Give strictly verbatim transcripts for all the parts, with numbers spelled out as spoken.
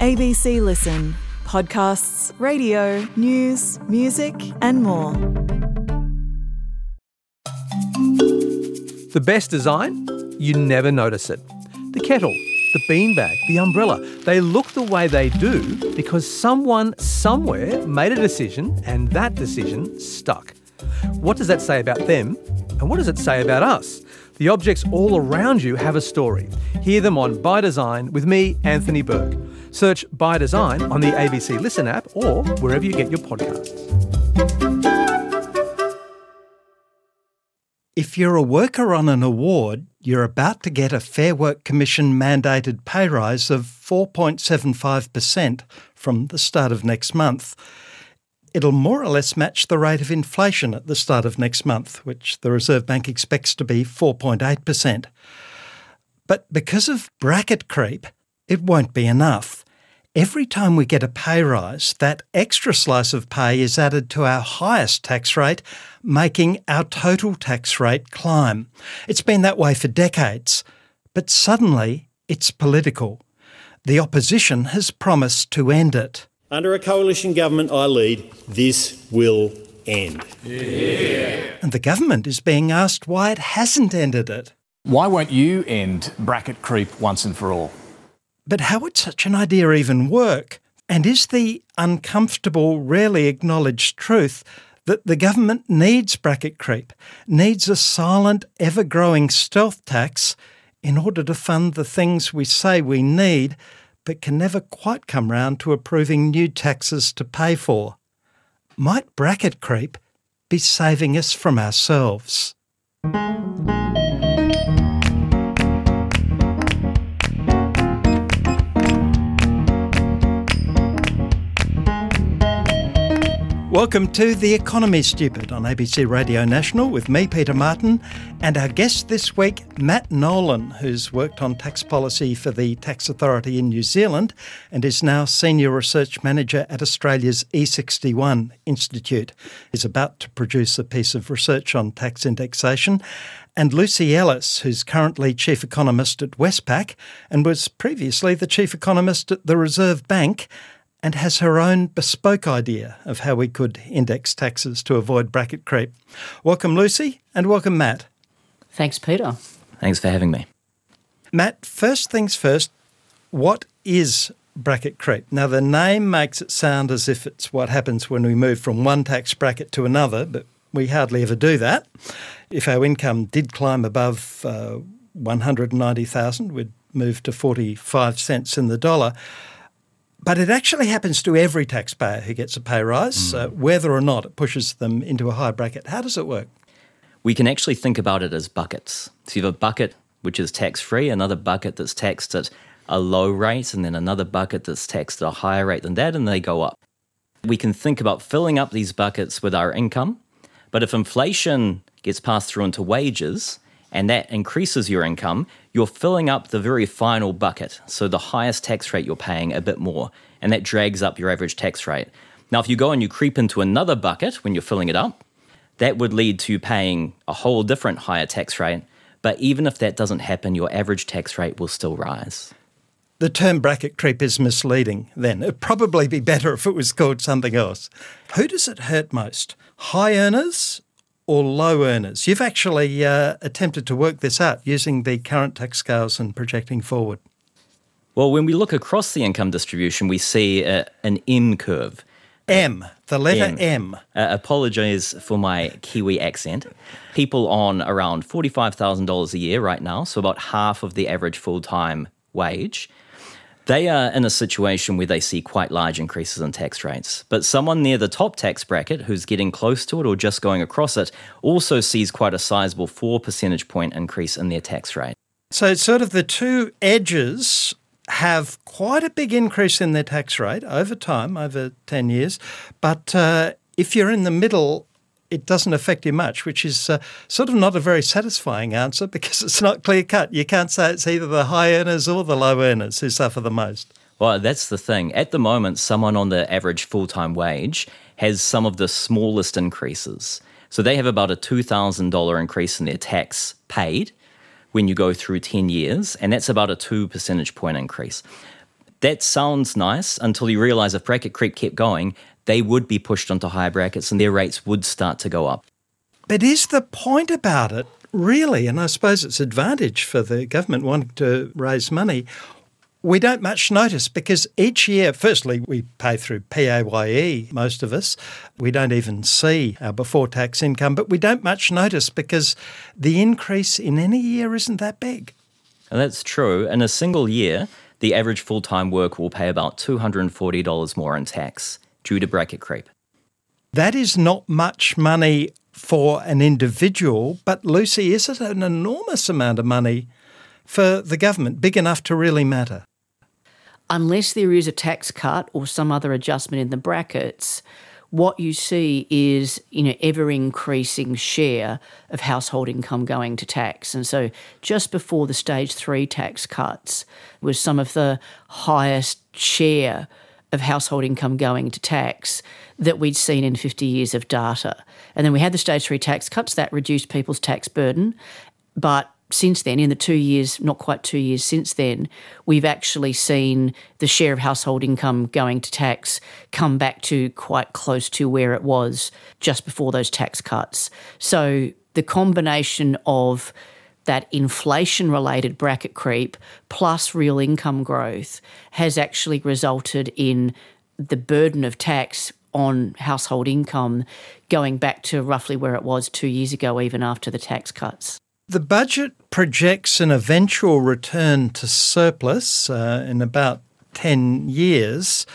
A B C Listen. Podcasts, radio, news, music and more. The best design? You never notice it. The kettle, the beanbag, the umbrella, they look the way they do because someone somewhere made a decision and that decision stuck. What does that say about them? And what does it say about us? The objects all around you have a story. Hear them on By Design with me, Anthony Burke. Search By Design on the A B C Listen app or wherever you get your podcasts. If you're a worker on an award, you're about to get a Fair Work Commission mandated pay rise of four point seven five percent from the start of next month. It'll more or less match the rate of inflation at the start of next month, which the Reserve Bank expects to be four point eight percent. But because of bracket creep, it won't be enough. Every time we get a pay rise, that extra slice of pay is added to our highest tax rate, making our total tax rate climb. It's been that way for decades, but suddenly it's political. The opposition has promised to end it. Under a coalition government I lead, this will end. Yeah. And the government is being asked why it hasn't ended it. Why won't you end bracket creep once and for all? But how would such an idea even work? And is the uncomfortable, rarely acknowledged truth that the government needs bracket creep, needs a silent, ever-growing stealth tax in order to fund the things we say we need, but can never quite come round to approving new taxes to pay for? Might bracket creep be saving us from ourselves? Welcome to The Economy Stupid on A B C Radio National with me, Peter Martin, and our guest this week, Matt Nolan, who's worked on tax policy for the Tax Authority in New Zealand and is now Senior Research Manager at Australia's E sixty-one Institute. He's about to produce a piece of research on tax indexation. And Lucy Ellis, who's currently Chief Economist at Westpac and was previously the Chief Economist at the Reserve Bank, and has her own bespoke idea of how we could index taxes to avoid bracket creep. Welcome, Lucy, and welcome, Matt. Thanks, Peter. Thanks for having me. Matt, first things first, what is bracket creep? Now, the name makes it sound as if it's what happens when we move from one tax bracket to another, but we hardly ever do that. If our income did climb above uh, one hundred ninety thousand dollars, we'd move to forty-five cents in the dollar. But it actually happens to every taxpayer who gets a pay rise, mm. uh, whether or not it pushes them into a high bracket. How does it work? We can actually think about it as buckets. So you have a bucket which is tax-free, another bucket that's taxed at a low rate, and then another bucket that's taxed at a higher rate than that, and they go up. We can think about filling up these buckets with our income, but if inflation gets passed through into wages, and that increases your income, you're filling up the very final bucket, so the highest tax rate you're paying a bit more, and that drags up your average tax rate. Now, if you go and you creep into another bucket when you're filling it up, that would lead to paying a whole different higher tax rate, but even if that doesn't happen, your average tax rate will still rise. The term bracket creep is misleading then. It'd probably be better if it was called something else. Who does it hurt most? High earners or low earners? You've actually uh, attempted to work this out using the current tax scales and projecting forward. Well, when we look across the income distribution, we see a, an M curve. M, the letter M. M. Uh, apologise for my Kiwi accent. People on around forty-five thousand dollars a year right now, so about half of the average full-time wage, they are in a situation where they see quite large increases in tax rates. But someone near the top tax bracket who's getting close to it or just going across it also sees quite a sizable four percentage point increase in their tax rate. So it's sort of the two edges have quite a big increase in their tax rate over time, over ten years. But uh, if you're in the middle, it doesn't affect you much, which is uh, sort of not a very satisfying answer because it's not clear-cut. You can't say it's either the high earners or the low earners who suffer the most. Well, that's the thing. At the moment, someone on the average full-time wage has some of the smallest increases. So they have about a two thousand dollars increase in their tax paid when you go through ten years, and that's about a two percentage point increase. That sounds nice until you realise if bracket creep kept going, they would be pushed onto higher brackets and their rates would start to go up. But is the point about it really, and I suppose it's advantage for the government wanting to raise money, we don't much notice because each year, firstly, we pay through P A Y E, most of us. We don't even see our before-tax income, but we don't much notice because the increase in any year isn't that big. And that's true. In a single year, the average full-time worker will pay about two hundred forty dollars more in tax due to bracket creep. That is not much money for an individual, but Lucy, is it an enormous amount of money for the government, big enough to really matter? Unless there is a tax cut or some other adjustment in the brackets, what you see is, you know, ever-increasing share of household income going to tax. And so just before the stage three tax cuts was some of the highest share of household income going to tax that we'd seen in fifty years of data. And then we had the stage three tax cuts that reduced people's tax burden. But since then, in the two years, not quite two years since then, we've actually seen the share of household income going to tax come back to quite close to where it was just before those tax cuts. So the combination of that inflation-related bracket creep plus real income growth has actually resulted in the burden of tax on household income going back to roughly where it was two years ago, even after the tax cuts. The budget projects an eventual return to surplus uh, in about ten years.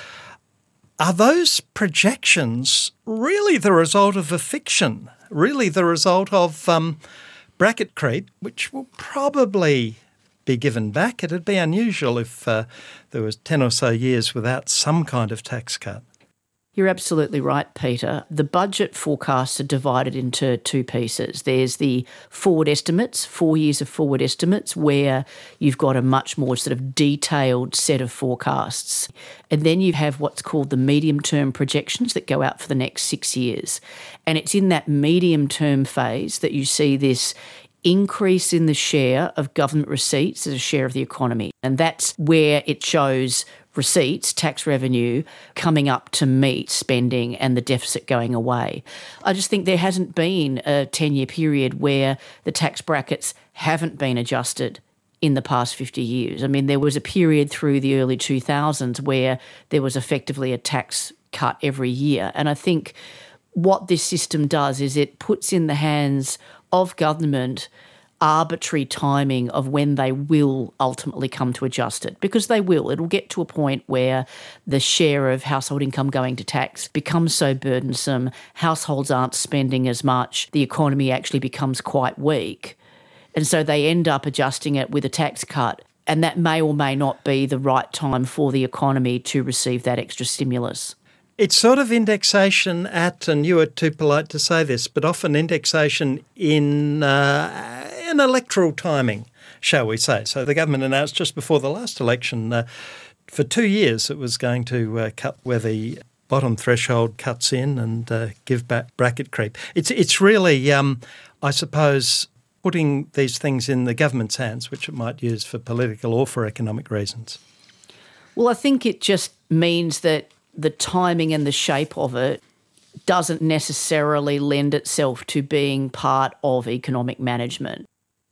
Are those projections really the result of a fiction, really the result of um, bracket creep, which will probably be given back? It'd be unusual if uh, there was ten or so years without some kind of tax cut. You're absolutely right, Peter. The budget forecasts are divided into two pieces. There's the forward estimates, four years of forward estimates, where you've got a much more sort of detailed set of forecasts. And then you have what's called the medium-term projections that go out for the next six years. And it's in that medium-term phase that you see this increase in the share of government receipts as a share of the economy. And that's where it shows receipts, tax revenue, coming up to meet spending and the deficit going away. I just think there hasn't been a ten-year period where the tax brackets haven't been adjusted in the past fifty years. I mean, there was a period through the early two thousands where there was effectively a tax cut every year. And I think what this system does is it puts in the hands of government arbitrary timing of when they will ultimately come to adjust it, because they will. It'll get to a point where the share of household income going to tax becomes so burdensome, households aren't spending as much, the economy actually becomes quite weak. And so they end up adjusting it with a tax cut, and that may or may not be the right time for the economy to receive that extra stimulus. It's sort of indexation at, and you were too polite to say this, but often indexation in uh, in electoral timing, shall we say. So the government announced just before the last election, uh, for two years it was going to uh, cut where the bottom threshold cuts in and uh, give back bracket creep. It's, it's really, um, I suppose, putting these things in the government's hands, which it might use for political or for economic reasons. Well, I think it just means that the timing and the shape of it doesn't necessarily lend itself to being part of economic management.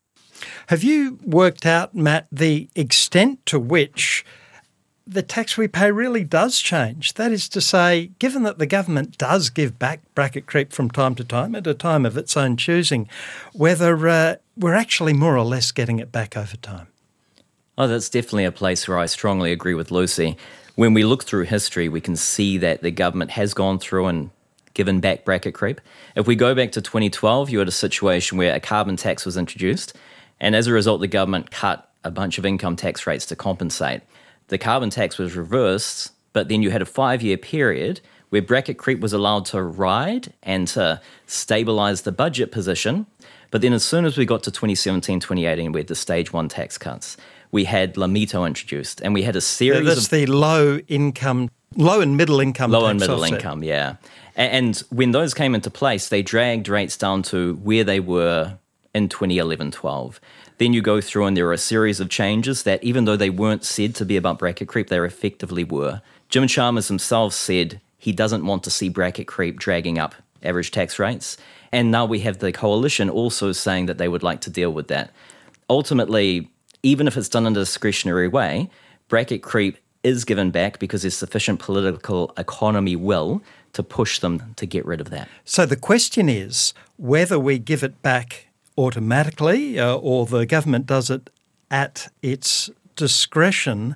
Have you worked out, Matt, the extent to which the tax we pay really does change? That is to say, given that the government does give back bracket creep from time to time, at a time of its own choosing, whether uh, we're actually more or less getting it back over time? Oh, that's definitely a place where I strongly agree with Lucy. When we look through history, we can see that the government has gone through and given back bracket creep. If we go back to twenty twelve, you had a situation where a carbon tax was introduced, and as a result, the government cut a bunch of income tax rates to compensate. The carbon tax was reversed, but then you had a five-year period where bracket creep was allowed to ride and to stabilise the budget position. But then as soon as we got to twenty seventeen, twenty eighteen, we had the stage one tax cuts. We had LAMITO introduced, and we had a series That's of... the low income, low and middle income Low tax and middle offset. income, yeah. And when those came into place, they dragged rates down to where they were in twenty eleven twelve. Then you go through and there are a series of changes that, even though they weren't said to be about bracket creep, they effectively were. Jim Chalmers himself said he doesn't want to see bracket creep dragging up average tax rates. And now we have the coalition also saying that they would like to deal with that. Ultimately, even if it's done in a discretionary way, bracket creep is given back because there's sufficient political economy will to push them to get rid of that. So the question is whether we give it back automatically uh, or the government does it at its discretion.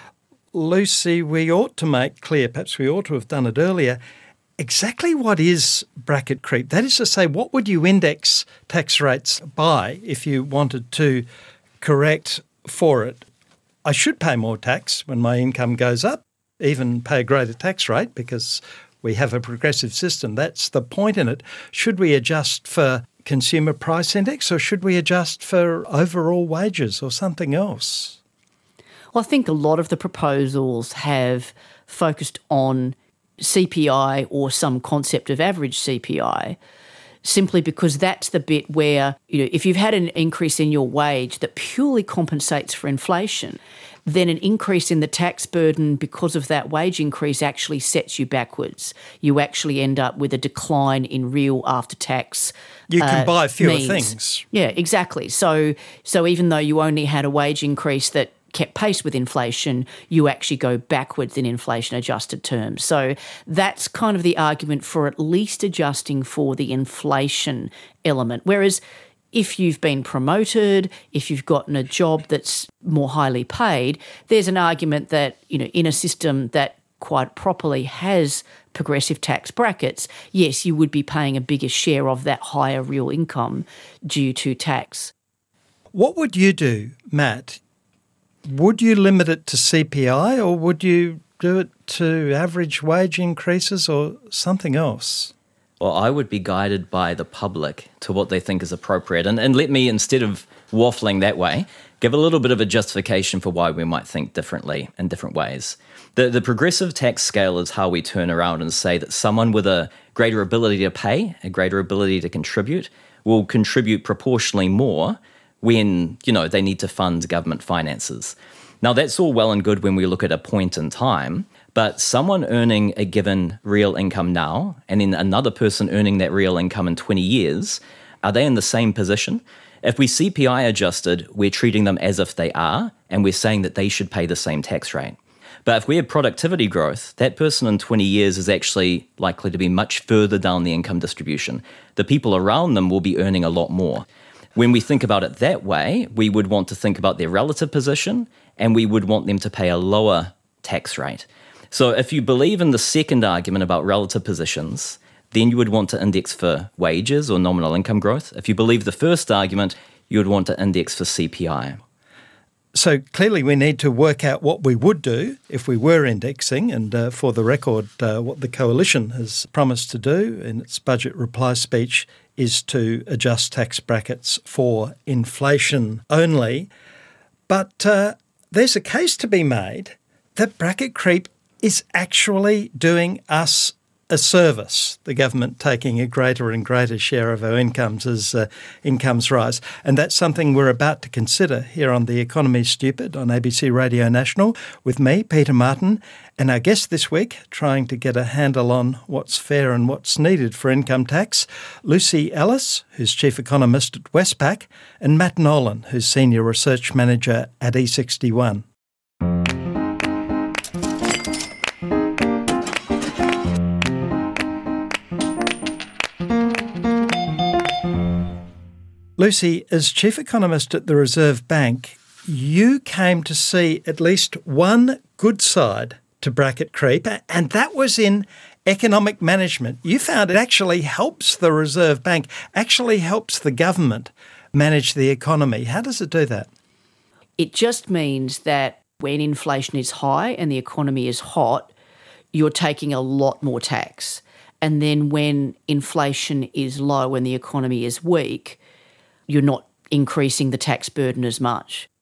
Lucy, we ought to make clear, perhaps we ought to have done it earlier, exactly what is bracket creep. That is to say, what would you index tax rates by if you wanted to correct for it? I should pay more tax when my income goes up, even pay a greater tax rate because we have a progressive system. That's the point in it. Should we adjust for consumer price index or should we adjust for overall wages or something else? Well, I think a lot of the proposals have focused on C P I or some concept of average C P I, simply because that's the bit where, you know, if you've had an increase in your wage that purely compensates for inflation, then an increase in the tax burden because of that wage increase actually sets you backwards. You actually end up with a decline in real after-tax You can uh, buy fewer means. things. Yeah, exactly. So, so even though you only had a wage increase that kept pace with inflation, you actually go backwards in inflation-adjusted terms. So that's kind of the argument for at least adjusting for the inflation element. Whereas if you've been promoted, if you've gotten a job that's more highly paid, there's an argument that, you know, in a system that quite properly has progressive tax brackets, yes, you would be paying a bigger share of that higher real income due to tax. What would you do, Matt? Would you limit it to C P I or would you do it to average wage increases or something else? Well, I would be guided by the public to what they think is appropriate. And, and let me, instead of waffling that way, give a little bit of a justification for why we might think differently in different ways. The, the progressive tax scale is how we turn around and say that someone with a greater ability to pay, a greater ability to contribute, will contribute proportionally more when, you know, they need to fund government finances. Now, that's all well and good when we look at a point in time, but someone earning a given real income now and then another person earning that real income in twenty years, are they in the same position? If we C P I adjusted, we're treating them as if they are, and we're saying that they should pay the same tax rate. But if we have productivity growth, that person in twenty years is actually likely to be much further down the income distribution. The people around them will be earning a lot more. When we think about it that way, we would want to think about their relative position and we would want them to pay a lower tax rate. So if you believe in the second argument about relative positions, then you would want to index for wages or nominal income growth. If you believe the first argument, you would want to index for C P I. So clearly we need to work out what we would do if we were indexing, and uh, for the record, uh, what the Coalition has promised to do in its budget reply speech is to adjust tax brackets for inflation only. But uh, there's a case to be made that bracket creep is actually doing us a service, the government taking a greater and greater share of our incomes as uh, incomes rise. And that's something we're about to consider here on The Economy Stupid on A B C Radio National with me, Peter Martin, and our guest this week, trying to get a handle on what's fair and what's needed for income tax, Lucy Ellis, who's Chief Economist at Westpac, and Matt Nolan, who's Senior Research Manager at E sixty-one. Lucy, as Chief Economist at the Reserve Bank, you came to see at least one good side to bracket creep, and that was in economic management. You found it actually helps the Reserve Bank, actually helps the government manage the economy. How does it do that? It just means that when inflation is high and the economy is hot, you're taking a lot more tax. And then when inflation is low and the economy is weak, you're not increasing the tax burden as much.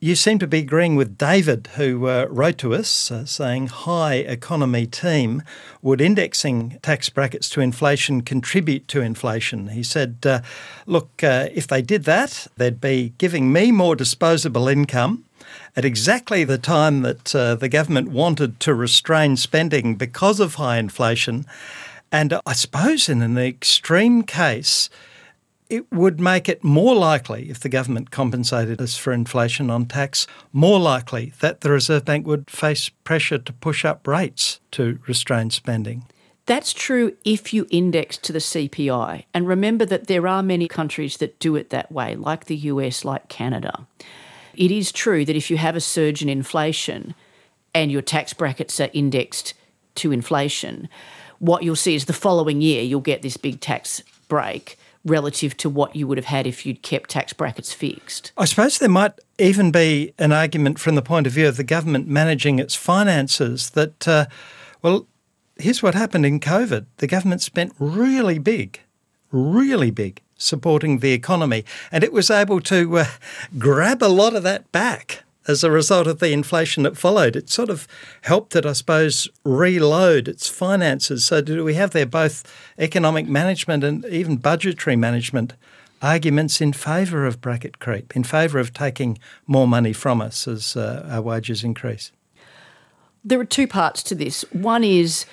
You seem to be agreeing with David, who uh, wrote to us uh, saying, "Hi, economy team, would indexing tax brackets to inflation contribute to inflation?" He said, uh, look, uh, if they did that, they'd be giving me more disposable income at exactly the time that uh, the government wanted to restrain spending because of high inflation. And I suppose in an extreme case, it would make it more likely, if the government compensated us for inflation on tax, more likely that the Reserve Bank would face pressure to push up rates to restrain spending. That's true if you index to the C P I. And remember that there are many countries that do it that way, like the U S, like Canada. It is true that if you have a surge in inflation and your tax brackets are indexed to inflation, what you'll see is the following year you'll get this big tax break relative to what you would have had if you'd kept tax brackets fixed. I suppose there might even be an argument from the point of view of the government managing its finances that, uh, well, here's what happened in COVID. The government spent really big, really big supporting the economy, and it was able to uh, grab a lot of that back as a result of the inflation that followed. It sort of helped it, I suppose, reload its finances. So do we have there both economic management and even budgetary management arguments in favour of bracket creep, in favour of taking more money from us as uh, our wages increase? There are two parts to this. One is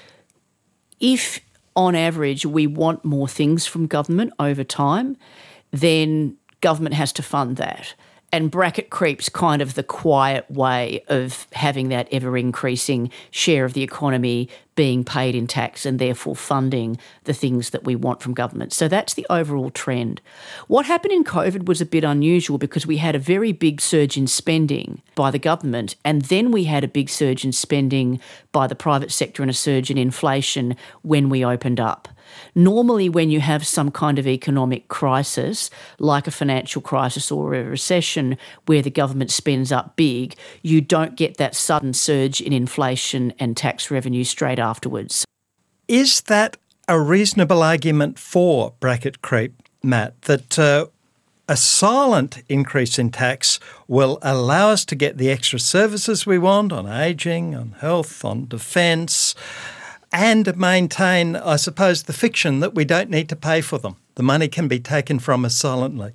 if, on average, we want more things from government over time, then government has to fund that. And bracket creep's kind of the quiet way of having that ever-increasing share of the economy being paid in tax and therefore funding the things that we want from government. So that's the overall trend. What happened in COVID was a bit unusual because we had a very big surge in spending by the government, and then we had a big surge in spending by the private sector and a surge in inflation when we opened up. Normally, when you have some kind of economic crisis, like a financial crisis or a recession where the government spends up big, you don't get that sudden surge in inflation and tax revenue straight afterwards. Is that a reasonable argument for bracket creep, Matt, that uh, a silent increase in tax will allow us to get the extra services we want on ageing, on health, on defence, and maintain, I suppose, the fiction that we don't need to pay for them? The money can be taken from us silently.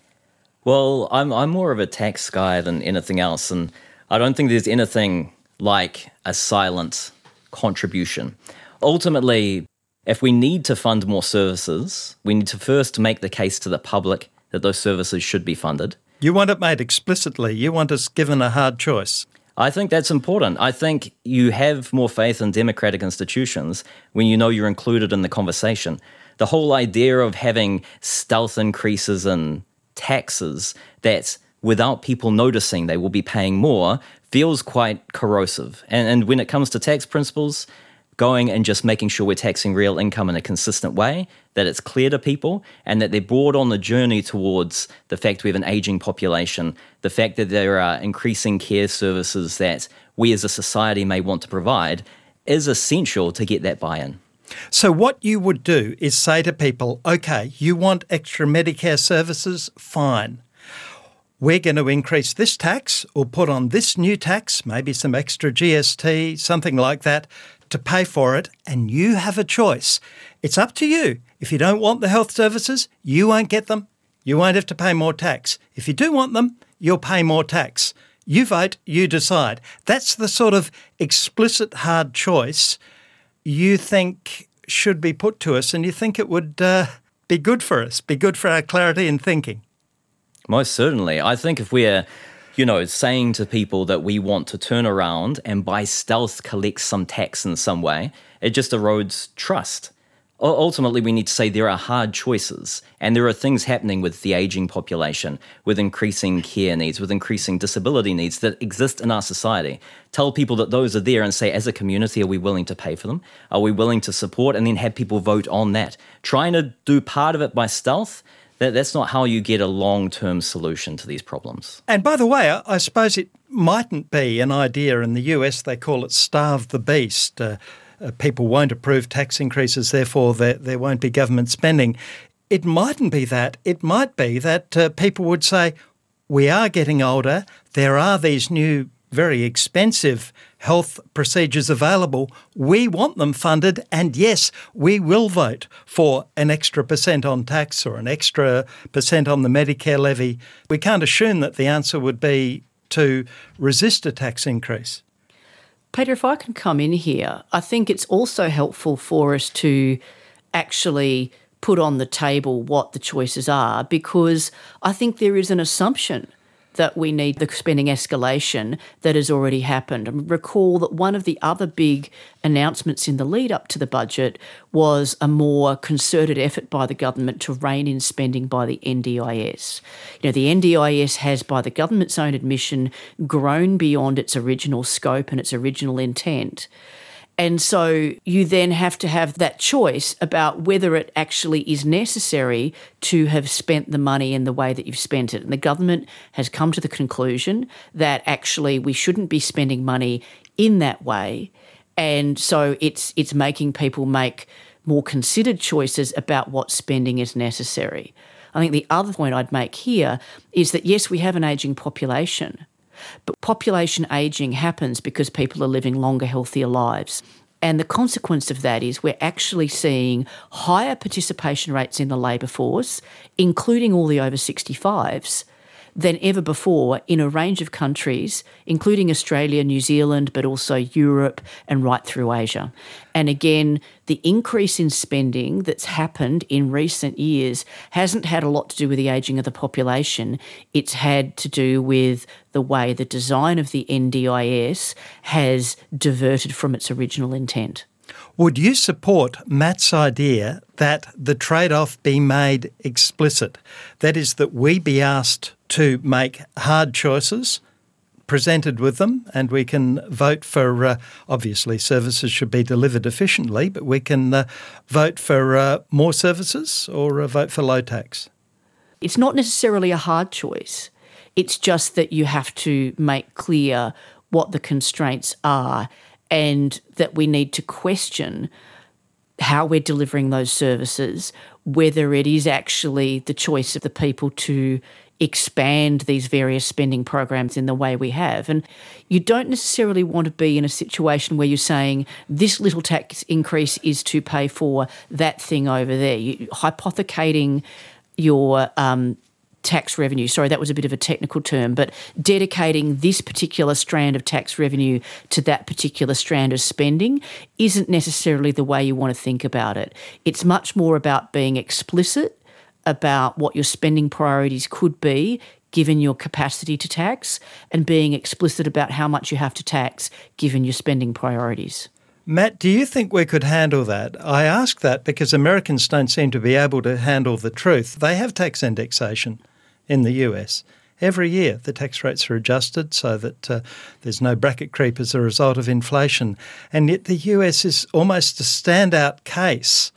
Well, I'm I'm more of a tax guy than anything else, and I don't think there's anything like a silent contribution. Ultimately, if we need to fund more services, we need to first make the case to the public that those services should be funded. You want it made explicitly. You want us given a hard choice. I think that's important. I think you have more faith in democratic institutions when you know you're included in the conversation. The whole idea of having stealth increases in taxes that without people noticing they will be paying more feels quite corrosive. And, and when it comes to tax principles, going and just making sure we're taxing real income in a consistent way, that it's clear to people, and that they're brought on the journey towards the fact we have an aging population, the fact that there are increasing care services that we as a society may want to provide, is essential to get that buy-in. So what you would do is say to people, okay, you want extra Medicare services? Fine. We're going to increase this tax or put on this new tax, maybe some extra G S T, something like that, to pay for it, and you have a choice. It's up to you. If you don't want the health services, you won't get them. You won't have to pay more tax. If you do want them, you'll pay more tax. You vote, you decide. That's the sort of explicit hard choice you think should be put to us, and you think it would uh, be good for us, be good for our clarity in thinking. Most certainly. I think if we're, you know, saying to people that we want to turn around and by stealth collect some tax in some way, it just erodes trust. U- ultimately, we need to say there are hard choices, and there are things happening with the aging population, with increasing care needs, with increasing disability needs that exist in our society. Tell people that those are there and say, as a community, are we willing to pay for them? Are we willing to support? And then have people vote on that. Trying to do part of it by stealth, that, that's not how you get a long-term solution to these problems. And by the way, I, I suppose it mightn't be an idea. In the U S, they call it starve the beast. Uh, uh, people won't approve tax increases, therefore there, there won't be government spending. It mightn't be that. It might be that uh, people would say, we are getting older. There are these new, very expensive health procedures available. We want them funded, and yes, we will vote for an extra percent on tax or an extra percent on the Medicare levy. We can't assume that the answer would be to resist a tax increase. Peter, if I can come in here, I think it's also helpful for us to actually put on the table what the choices are, because I think there is an assumption that we need the spending escalation that has already happened. And recall that one of the other big announcements in the lead up to the budget was a more concerted effort by the government to rein in spending by the N D I S. You know, the N D I S has, by the government's own admission, grown beyond its original scope and its original intent. And so you then have to have that choice about whether it actually is necessary to have spent the money in the way that you've spent it. And the government has come to the conclusion that actually we shouldn't be spending money in that way. And so it's it's making people make more considered choices about what spending is necessary. I think the other point I'd make here is that, yes, we have an ageing population, but population ageing happens because people are living longer, healthier lives. And the consequence of that is we're actually seeing higher participation rates in the labour force, including all the over sixty-fives, than ever before in a range of countries, including Australia, New Zealand, but also Europe and right through Asia. And again, the increase in spending that's happened in recent years hasn't had a lot to do with the ageing of the population. It's had to do with the way the design of the N D I S has diverted from its original intent. Would you support Matt's idea that the trade-off be made explicit? That is, that we be asked to make hard choices, presented with them, and we can vote for, uh, obviously services should be delivered efficiently, but we can uh, vote for uh, more services or uh, vote for low tax? It's not necessarily a hard choice. It's just that you have to make clear what the constraints are, and that we need to question how we're delivering those services, whether it is actually the choice of the people to expand these various spending programs in the way we have. And you don't necessarily want to be in a situation where you're saying this little tax increase is to pay for that thing over there. You're hypothecating your um, tax revenue. Sorry, that was a bit of a technical term, but dedicating this particular strand of tax revenue to that particular strand of spending isn't necessarily the way you want to think about it. It's much more about being explicit about what your spending priorities could be given your capacity to tax, and being explicit about how much you have to tax given your spending priorities. Matt, do you think we could handle that? I ask that because Americans don't seem to be able to handle the truth. They have tax indexation in the U S. Every year the tax rates are adjusted so that uh, there's no bracket creep as a result of inflation. And yet the U S is almost a standout case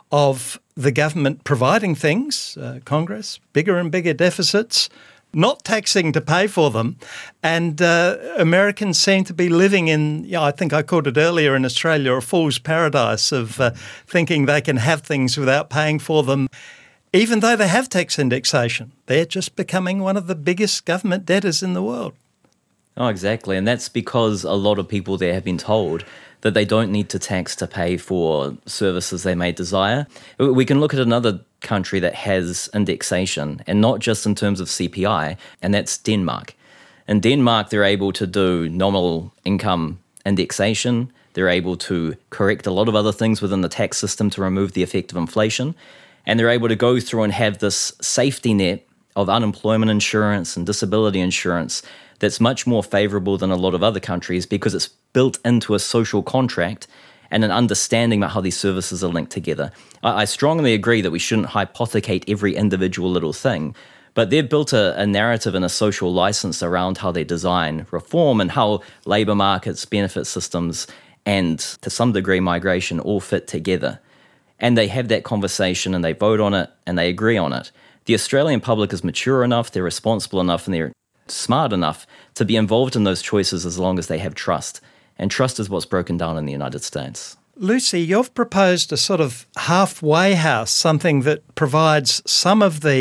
of the government providing things, uh, Congress, bigger and bigger deficits, not taxing to pay for them. And uh, Americans seem to be living in, you know, I think I called it earlier in Australia, a fool's paradise of uh, thinking they can have things without paying for them. Even though they have tax indexation, they're just becoming one of the biggest government debtors in the world. Oh, exactly. And that's because a lot of people there have been told that they don't need to tax to pay for services they may desire. We can look at another country that has indexation, and not just in terms of C P I, and that's Denmark. In Denmark, they're able to do nominal income indexation. They're able to correct a lot of other things within the tax system to remove the effect of inflation. And they're able to go through and have this safety net of unemployment insurance and disability insurance that's much more favourable than a lot of other countries because it's built into a social contract and an understanding about how these services are linked together. I, I strongly agree that we shouldn't hypothecate every individual little thing, but they've built a, a narrative and a social license around how they design reform and how labour markets, benefit systems, and to some degree migration all fit together. And they have that conversation and they vote on it and they agree on it. The Australian public is mature enough, they're responsible enough, and they're smart enough to be involved in those choices as long as they have trust. And trust is what's broken down in the United States. Lucy, you've proposed a sort of halfway house, something that provides some of the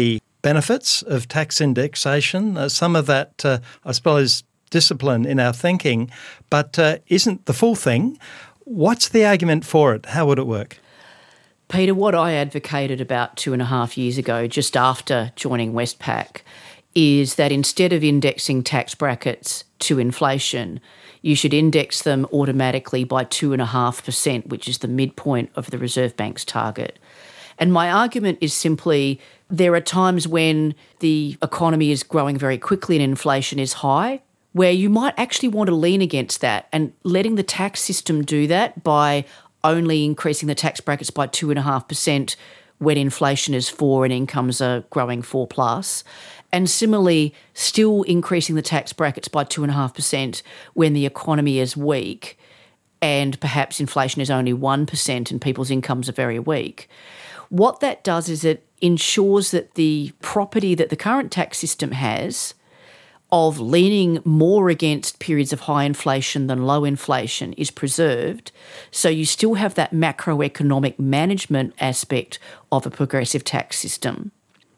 benefits of tax indexation, uh, some of that, uh, I suppose, discipline in our thinking, but uh, isn't the full thing. What's the argument for it? How would it work? Peter, what I advocated about two and a half years ago, just after joining Westpac, is that instead of indexing tax brackets to inflation, you should index them automatically by two point five percent, which is the midpoint of the Reserve Bank's target. And my argument is simply there are times when the economy is growing very quickly and inflation is high, where you might actually want to lean against that, and letting the tax system do that by only increasing the tax brackets by two point five percent when inflation is four and incomes are growing four plus. And similarly, still increasing the tax brackets by two point five percent when the economy is weak and perhaps inflation is only one percent and people's incomes are very weak. What that does is it ensures that the property that the current tax system has of leaning more against periods of high inflation than low inflation is preserved. So you still have that macroeconomic management aspect of a progressive tax system,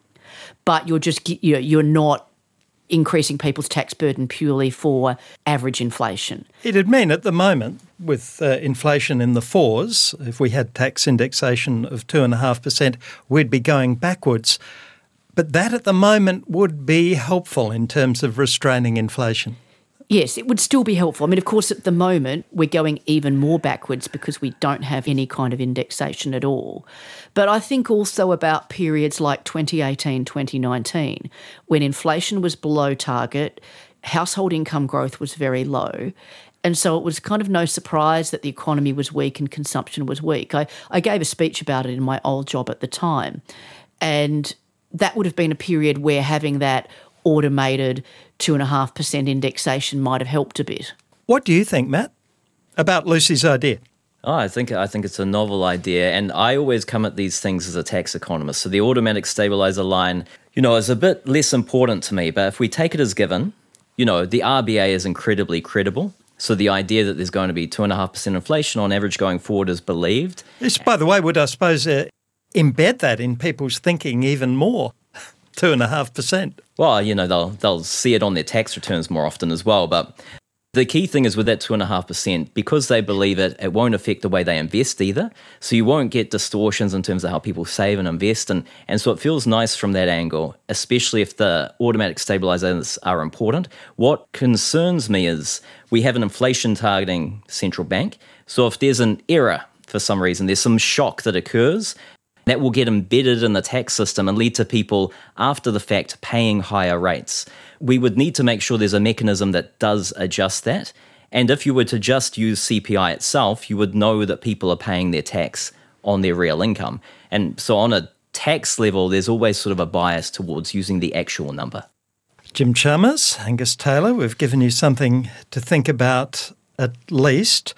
but you're just you're not increasing people's tax burden purely for average inflation. It'd mean at the moment, with uh, inflation in the fours, if we had tax indexation of two point five percent, we'd be going backwards. But that at the moment would be helpful in terms of restraining inflation. Yes, it would still be helpful. I mean, of course, at the moment, we're going even more backwards because we don't have any kind of indexation at all. But I think also about periods like twenty eighteen, twenty nineteen, when inflation was below target, household income growth was very low. And so it was kind of no surprise that the economy was weak and consumption was weak. I, I gave a speech about it in my old job at the time. And that would have been a period where having that automated two point five percent indexation might have helped a bit. What do you think, Matt, about Lucy's idea? Oh, I think I think it's a novel idea, and I always come at these things as a tax economist. So the automatic stabiliser line, you know, is a bit less important to me. But if we take it as given, you know, the R B A is incredibly credible. So the idea that there's going to be two point five percent inflation on average going forward is believed. This, by the way, would I suppose uh, embed that in people's thinking even more, two point five percent. Well, you know, they'll they'll see it on their tax returns more often as well. But the key thing is with that two point five percent, because they believe it, it won't affect the way they invest either. So you won't get distortions in terms of how people save and invest. And, and so it feels nice from that angle, especially if the automatic stabilisers are important. What concerns me is we have an inflation targeting central bank. So if there's an error for some reason, there's some shock that occurs, that will get embedded in the tax system and lead to people after the fact paying higher rates. We would need to make sure there's a mechanism that does adjust that. And if you were to just use C P I itself, you would know that people are paying their tax on their real income. And so on a tax level, there's always sort of a bias towards using the actual number. Jim Chalmers, Angus Taylor, we've given you something to think about at least.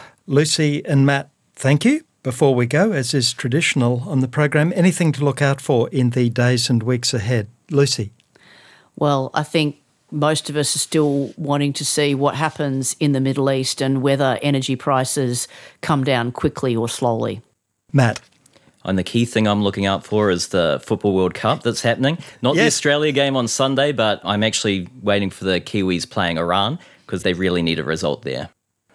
Lucy and Matt, thank you. Before we go, as is traditional on the program, anything to look out for in the days and weeks ahead? Lucy? Well, I think most of us are still wanting to see what happens in the Middle East and whether energy prices come down quickly or slowly. Matt? And the key thing I'm looking out for is the Football World Cup that's happening. Not yes. the Australia game on Sunday, but I'm actually waiting for the Kiwis playing Iran because they really need a result there.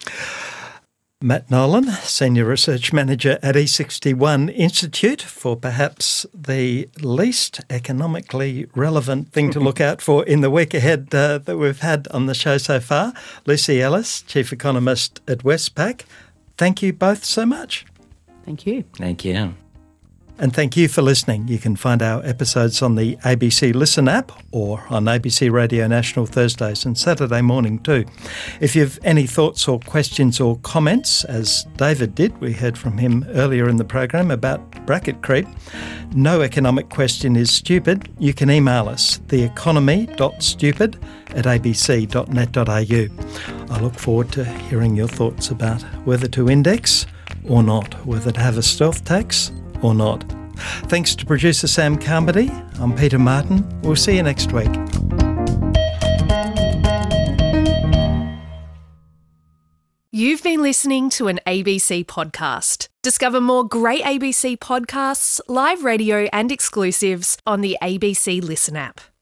Matt Nolan, Senior Research Manager at E sixty-one Institute, for perhaps the least economically relevant thing to look out for in the week ahead uh, that we've had on the show so far. Lucy Ellis, Chief Economist at Westpac. Thank you both so much. Thank you. Thank you. And thank you for listening. You can find our episodes on the A B C Listen app or on A B C Radio National Thursdays and Saturday morning too. If you've any thoughts or questions or comments, as David did, we heard from him earlier in the program about bracket creep, no economic question is stupid. You can email us, theeconomy.stupid at abc dot net dot a u. I look forward to hearing your thoughts about whether to index or not, whether to have a stealth tax or not. Thanks to producer Sam Carmody. I'm Peter Martin. We'll see you next week. You've been listening to an A B C podcast. Discover more great A B C podcasts, live radio and exclusives on the A B C Listen app.